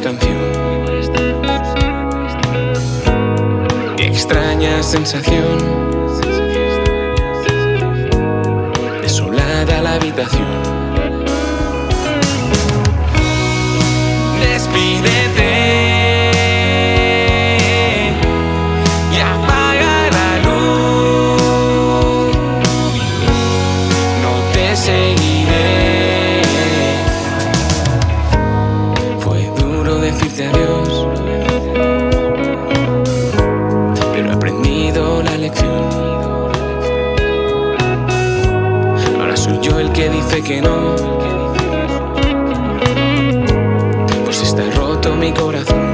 canción. Qué extraña sensación, desolada la habitación. Despídete y apaga la luz. No te seguiré. Fue duro decirte adiós, pero he aprendido la lección. Ahora soy yo el que dice que no, pues está roto mi corazón.